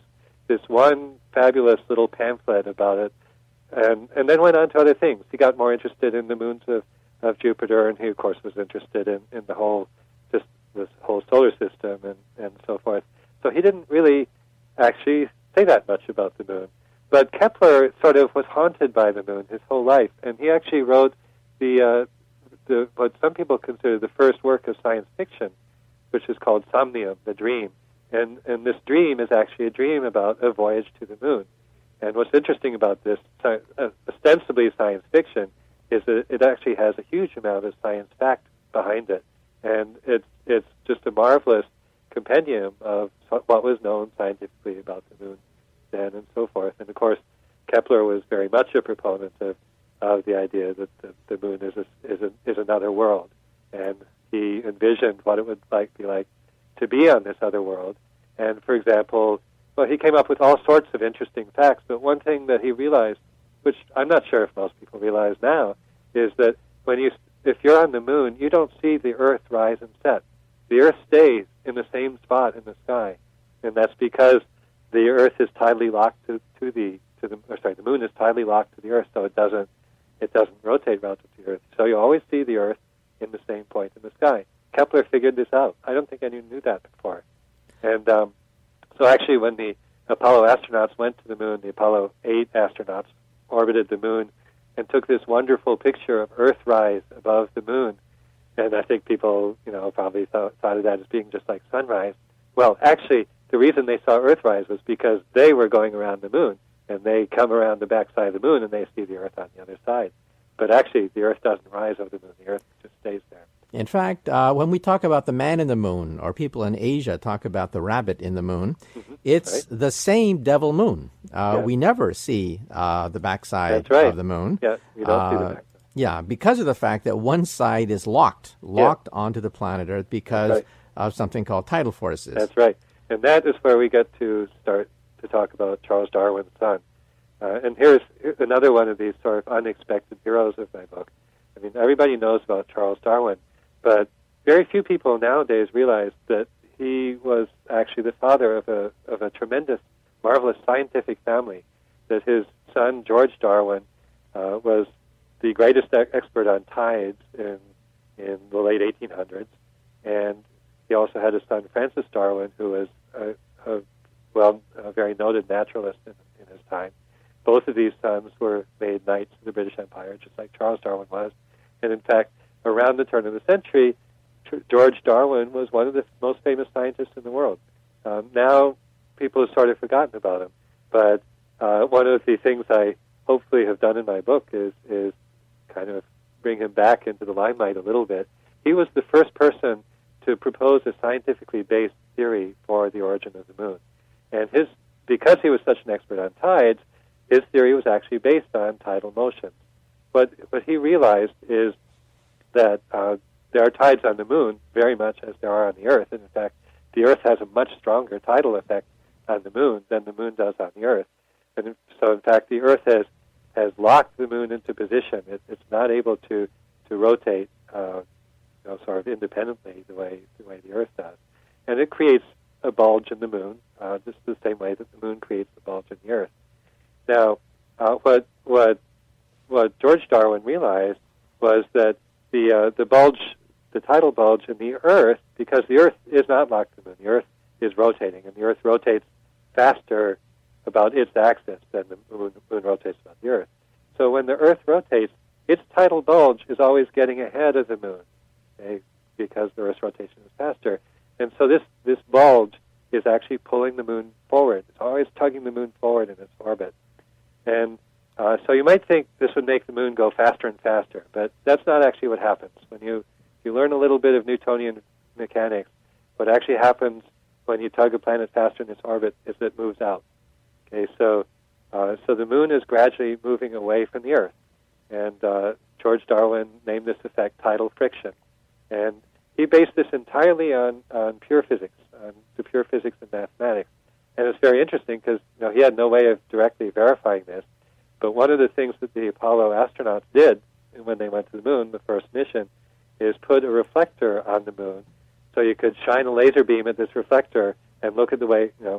this one fabulous little pamphlet about it, and and then went on to other things. He got more interested in the moons of, of Jupiter, and he of course was interested in, in the whole just this whole solar system and, and so forth. So he didn't really actually say that much about the moon. But Kepler sort of was haunted by the moon his whole life, and he actually wrote the uh, the what some people consider the first work of science fiction, which is called Somnium, the Dream. And and this dream is actually a dream about a voyage to the moon. And what's interesting about this, uh, ostensibly science fiction, is that it actually has a huge amount of science fact behind it. And it's it's just a marvelous compendium of what was known scientifically about the moon then and so forth. And of course, Kepler was very much a proponent of, of the idea that the, the moon is a, is a, is another world, and he envisioned what it would like be like to be on this other world. And for example, well, he came up with all sorts of interesting facts. But one thing that he realized, which I'm not sure if most people realize now, is that when you if you're on the moon, you don't see the Earth rise and set. The Earth stays in the same spot in the sky, and that's because the Earth is tidally locked to, to the to the or sorry, the moon is tidally locked to the Earth, so it doesn't it doesn't rotate relative to the Earth. So you always see the Earth in the same point in the sky. Kepler figured this out. I don't think anyone knew that before. And um, so actually, when the Apollo astronauts went to the moon, the Apollo eight astronauts orbited the moon and took this wonderful picture of Earthrise above the moon. And I think people, you know, probably thought, thought of that as being just like sunrise. Well, actually, the reason they saw Earthrise was because they were going around the moon, and they come around the backside of the moon and they see the Earth on the other side. But actually, the Earth doesn't rise over the moon. The Earth just stays there. In fact, uh, when we talk about the man in the moon, or people in Asia talk about the rabbit in the moon, mm-hmm. it's right. the same devil moon. Uh, yeah. We never see uh, the backside right. of the moon. Yeah, you don't uh, see the backside. Yeah, because of the fact that one side is locked, locked yeah. onto the planet Earth because right. of something called tidal forces. That's right. And that is where we get to start to talk about Charles Darwin's son. Uh, and here's another one of these sort of unexpected heroes of my book. I mean, everybody knows about Charles Darwin, but very few people nowadays realize that he was actually the father of a of a tremendous, marvelous scientific family. That his son, George Darwin, uh, was the greatest expert on tides in in the late eighteen hundreds, and he also had a son, Francis Darwin, who was a, a well, a very noted naturalist in, in his time. Both of these sons were made knights of the British Empire, just like Charles Darwin was. And in fact, around the turn of the century, George Darwin was one of the most famous scientists in the world. Um, now, people have sort of forgotten about him. But uh, one of the things I hopefully have done in my book is is kind of bring him back into the limelight a little bit. He was the first person to propose a scientifically based theory for the origin of the moon. And his because he was such an expert on tides, his theory was actually based on tidal motion. What, what he realized is that uh, there are tides on the moon very much as there are on the Earth. And in fact, the Earth has a much stronger tidal effect on the moon than the moon does on the Earth. And so, in fact, the Earth has, has locked the moon into position. It, it's not able to, to rotate uh, you know, sort of independently the way, the way the Earth does. And it creates a bulge in the moon, uh, just the same way that the moon creates a bulge in the Earth. Now, uh, what what what George Darwin realized was that the uh, the bulge, the tidal bulge in the Earth, because the Earth is not locked to the moon, the Earth is rotating, and the Earth rotates faster about its axis than the moon, moon rotates about the Earth. So when the Earth rotates, its tidal bulge is always getting ahead of the moon, okay, because the Earth's rotation is faster. And so this, this bulge is actually pulling the moon forward. It's always tugging the moon forward in its orbit. And uh, so you might think this would make the moon go faster and faster, but that's not actually what happens. When you, you learn a little bit of Newtonian mechanics, what actually happens when you tug a planet faster in its orbit is that it moves out. Okay, so uh, so the moon is gradually moving away from the Earth. And uh, George Darwin named this effect tidal friction. And he based this entirely on, on pure physics, on the pure physics of mathematics. And it's very interesting because you know, he had no way of directly verifying this. But one of the things that the Apollo astronauts did when they went to the moon, the first mission, is put a reflector on the moon. So you could shine a laser beam at this reflector and look at the way, you know,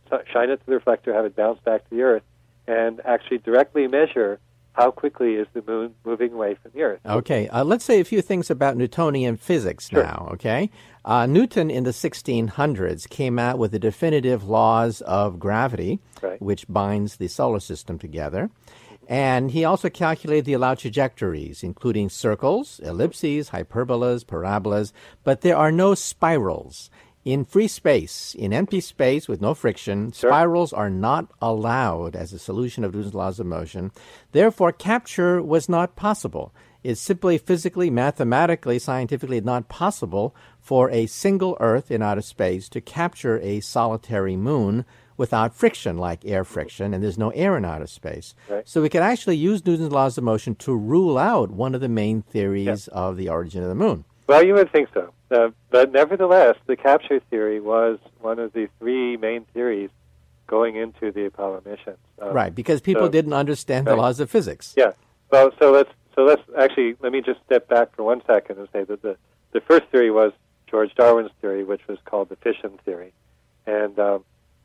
shine it to the reflector, have it bounce back to the Earth, and actually directly measure how quickly is the moon moving away from the Earth. Okay, uh, let's say a few things about Newtonian physics Sure. now, okay? Uh, Newton in the sixteen hundreds came out with the definitive laws of gravity, Right. which binds the solar system together. And he also calculated the allowed trajectories, including circles, ellipses, hyperbolas, parabolas, but there are no spirals. In free space, in empty space with no friction, Sure. spirals are not allowed as a solution of Newton's laws of motion. Therefore, capture was not possible. It's simply physically, mathematically, scientifically not possible for a single Earth in outer space to capture a solitary moon without friction, like air friction, and there's no air in outer space. Right. So we can actually use Newton's laws of motion to rule out one of the main theories Yeah. of the origin of the moon. Well, you would think so. Uh, but nevertheless, the capture theory was one of the three main theories going into the Apollo missions. Um, Right, because people so- didn't understand the right. laws of physics. Yeah. Well, so let's so let's actually let me just step back for one second and say that the the first theory was George Darwin's theory, which was called the fission theory, and um,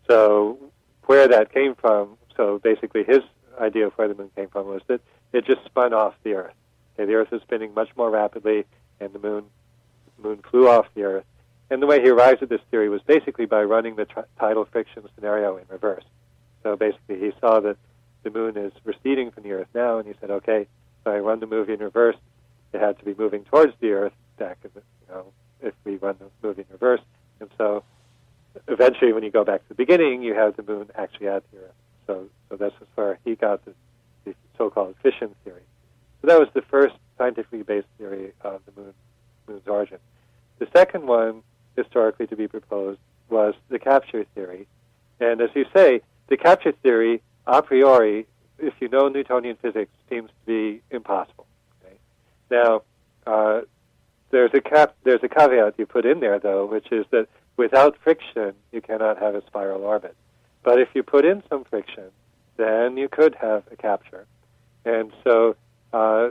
so where that came from. So basically, his idea of where the moon came from was that it just spun off the Earth. Okay, the Earth was spinning much more rapidly, and the moon moon flew off the Earth. And the way he arrived at this theory was basically by running the tri- tidal friction scenario in reverse. So basically, he saw that the moon is receding from the Earth now, and he said, okay, if I run the movie in reverse, it had to be moving towards the Earth back, in the, you know, if we run the movie in reverse. And so eventually, when you go back to the beginning, you have the moon actually at the Earth. So, so this is where he got the, the so-called fission theory. So that was the first scientifically based theory of the moon, moon's origin. The second one, historically to be proposed, was the capture theory. And as you say, the capture theory, a priori, if you know Newtonian physics, seems to be impossible. Okay? Now, uh, there's a cap, there's a caveat you put in there, though, which is that without friction, you cannot have a spiral orbit. But if you put in some friction, then you could have a capture. And so uh,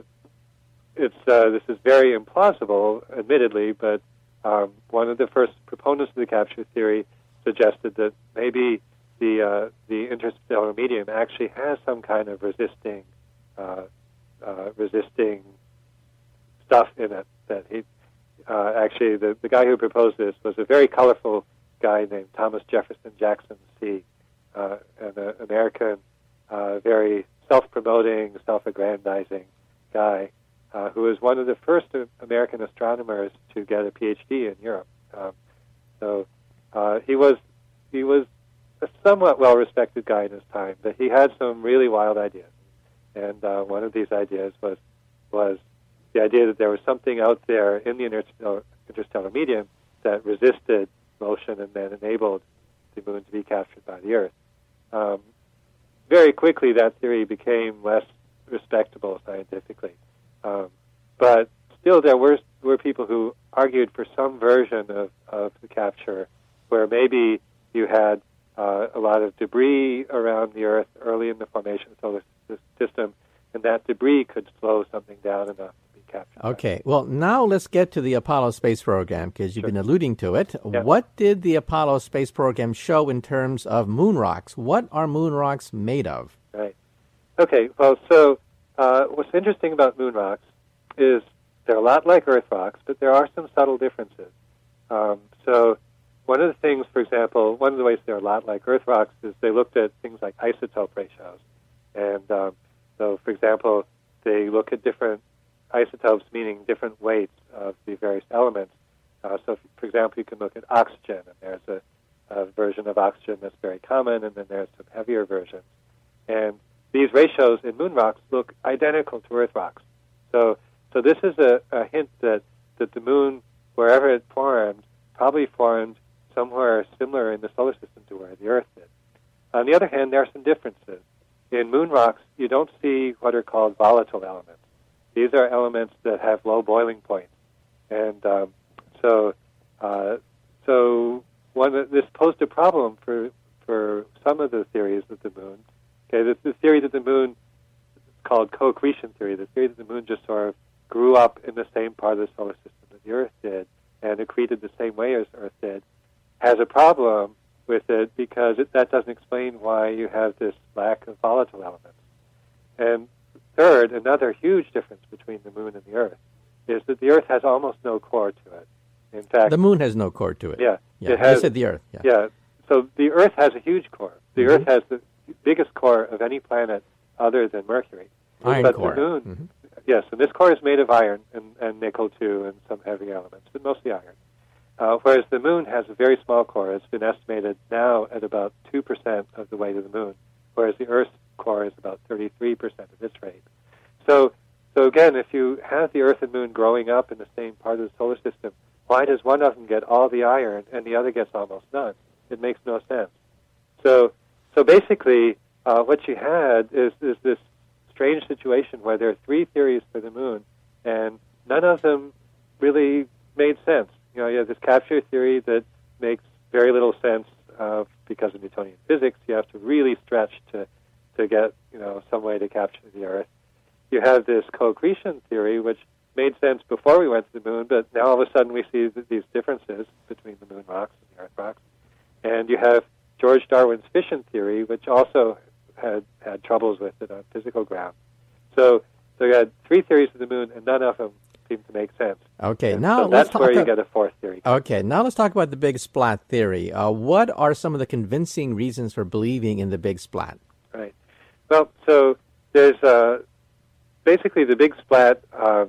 it's uh, this is very implausible, admittedly, but um, one of the first proponents of the capture theory suggested that maybe the uh, the interstellar medium actually has some kind of resisting uh, uh, resisting stuff in it. That he uh, actually the the guy who proposed this was a very colorful guy named Thomas Jefferson Jackson C, uh, an uh, American, uh, very self-promoting, self-aggrandizing guy uh, who was one of the first American astronomers to get a P H D in Europe. Um, so uh, he was he was a somewhat well-respected guy in his time, but he had some really wild ideas. And uh, one of these ideas was was the idea that there was something out there in the interstellar, interstellar medium that resisted motion and then enabled the moon to be captured by the Earth. Um, very quickly, that theory became less respectable scientifically. Um, but still, there were were people who argued for some version of, of the capture where maybe you had uh, a lot of debris around the Earth early in the formation of the solar system, and that debris could slow something down enough to be captured. Okay, well, now let's get to the Apollo space program, because you've Sure. been alluding to it. Yeah. What did the Apollo space program show in terms of moon rocks? What are moon rocks made of? Right. Okay, well, so uh, what's interesting about moon rocks is they're a lot like Earth rocks, but there are some subtle differences. Um, so one of the things, for example, one of the ways they're a lot like Earth rocks is they looked at things like isotope ratios. And um, so, for example, they look at different isotopes, meaning different weights of the various elements. Uh, so, for example, you can look at oxygen, and there's a, a version of oxygen that's very common, and then there's some heavier versions. And these ratios in moon rocks look identical to Earth rocks. So, so this is a, a hint that, that the moon, wherever it formed, probably formed somewhere similar in the solar system to where the Earth did. On the other hand, there are some differences. In moon rocks, you don't see what are called volatile elements. These are elements that have low boiling points. And um, so uh, so one of, this posed a problem for for some of the theories of the moon. Okay, the, the theory that the moon is called co-accretion theory, the theory that the moon just sort of grew up in the same part of the solar system that the Earth did and accreted the same way as Earth did, has a problem with it because it, that doesn't explain why you have this lack of volatile elements. And third, another huge difference between the moon and the Earth is that the Earth has almost no core to it. In fact, the moon has no core to it. Yeah, yeah. It has, I said the Earth. Yeah. yeah. So the Earth has a huge core. The mm-hmm. Earth has the biggest core of any planet other than Mercury. Iron but core. The moon, mm-hmm. yes, and this core is made of iron and, and nickel too, and some heavy elements, but mostly iron. Uh, whereas the moon has a very small core. It's been estimated now at about two percent of the weight of the moon, whereas the Earth's core is about thirty-three percent of its weight. So, so again, if you have the Earth and moon growing up in the same part of the solar system, why does one of them get all the iron and the other gets almost none? It makes no sense. So, so basically, uh, what you had is, is this strange situation where there are three theories for the moon, and none of them really made sense. You know, you have this capture theory that makes very little sense uh, because of Newtonian physics. You have to really stretch to, to get, you know, some way to capture the Earth. You have this co-accretion theory, which made sense before we went to the moon, but now all of a sudden we see th- these differences between the moon rocks and the Earth rocks. And you have George Darwin's fission theory, which also had, had troubles with it on physical ground. So, so you had three theories of the moon, and none of them seem to make sense. Okay, and now so let's that's talk where you about, get a fourth theory. Okay, now let's talk about the big splat theory. Uh, what are some of the convincing reasons for believing in the big splat? Right. Well, so there's uh, basically the big splat uh,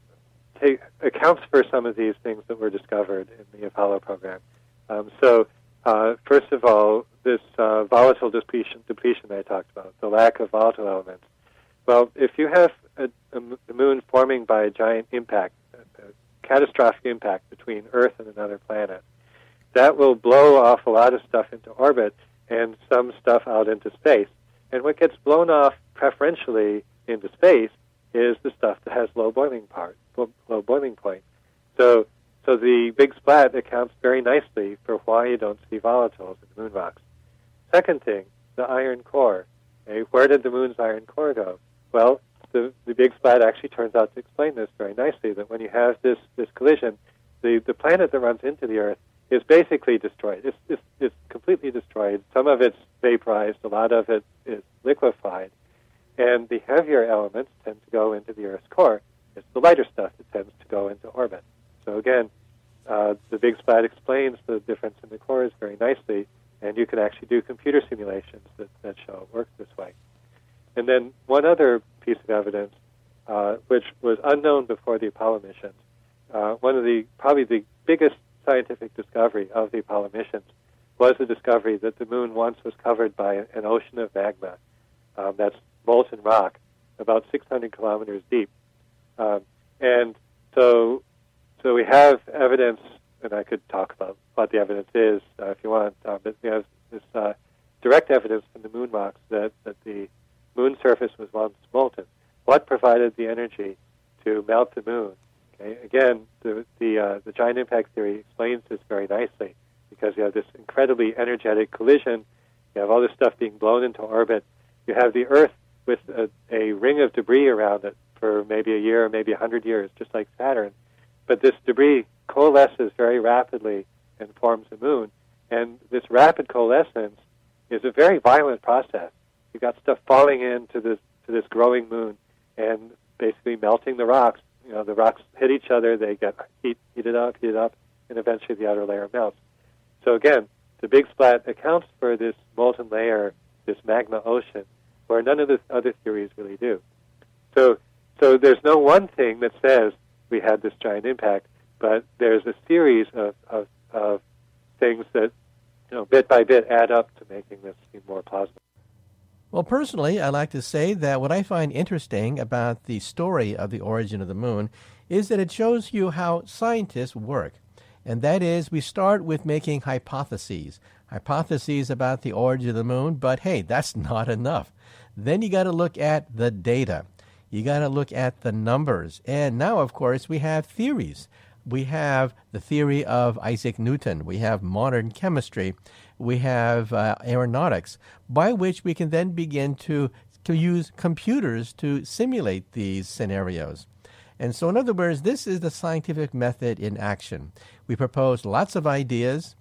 take, accounts for some of these things that were discovered in the Apollo program. Um, so, uh, first of all, this uh, volatile depletion, depletion that I talked about, the lack of volatile elements. Well, if you have a, a, a moon forming by a giant impact, a, a catastrophic impact between Earth and another planet, that will blow off a lot of stuff into orbit and some stuff out into space. And what gets blown off preferentially into space is the stuff that has low boiling part, low boiling point. So, so the big splat accounts very nicely for why you don't see volatiles in the moon rocks. Second thing, the iron core. Okay, where did the moon's iron core go? Well, the, the big splat actually turns out to explain this very nicely, that when you have this, this collision, the, the planet that runs into the Earth is basically destroyed. It's, it's, it's completely destroyed. Some of it's vaporized. A lot of it is liquefied. And the heavier elements tend to go into the Earth's core. It's the lighter stuff that tends to go into orbit. So again, uh, the big splat explains the difference in the cores very nicely, and you can actually do computer simulations that, that show it works this way. And then one other piece of evidence, uh, which was unknown before the Apollo missions, uh, one of the, probably the biggest scientific discovery of the Apollo missions was the discovery that the moon once was covered by an ocean of magma. Um, that's molten rock, about six hundred kilometers deep. Um, and so so we have evidence, and I could talk about what the evidence is uh, if you want, uh, but we have this uh, direct evidence from the moon rocks that, that the moon surface was once molten. What provided the energy to melt the moon? Okay, again, the the, uh, the giant impact theory explains this very nicely, because you have this incredibly energetic collision, you have all this stuff being blown into orbit, you have the Earth with a, a ring of debris around it for maybe a year, maybe a hundred years, just like Saturn. But this debris coalesces very rapidly and forms a moon. And this rapid coalescence is a very violent process. You've got stuff falling into this to this growing moon and basically melting the rocks. You know, the rocks hit each other, they get heat, heated up, heated up, and eventually the outer layer melts. So again, the big splat accounts for this molten layer, this magma ocean, where none of the other theories really do. So, so there's no one thing that says we had this giant impact, but there's a series of, of, of things that, you know, bit by bit add up to making this seem more plausible. Well, personally, I like to say that what I find interesting about the story of the origin of the moon is that it shows you how scientists work. And that is, we start with making hypotheses, hypotheses about the origin of the moon, but hey, that's not enough. Then you got to look at the data. You got to look at the numbers. And now, of course, we have theories. We have the theory of Isaac Newton. We have modern chemistry. We have uh, aeronautics, by which we can then begin to, to use computers to simulate these scenarios. And so, in other words, this is the scientific method in action. We propose lots of ideas.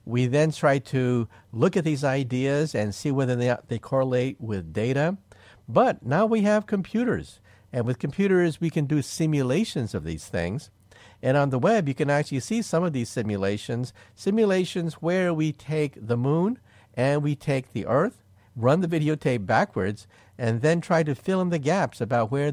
We then try to look at these ideas and see whether they, they correlate with data. But now we have computers. And with computers, we can do simulations of these things. And on the web, you can actually see some of these simulations, simulations where we take the moon and we take the Earth, run the videotape backwards, and then try to fill in the gaps about where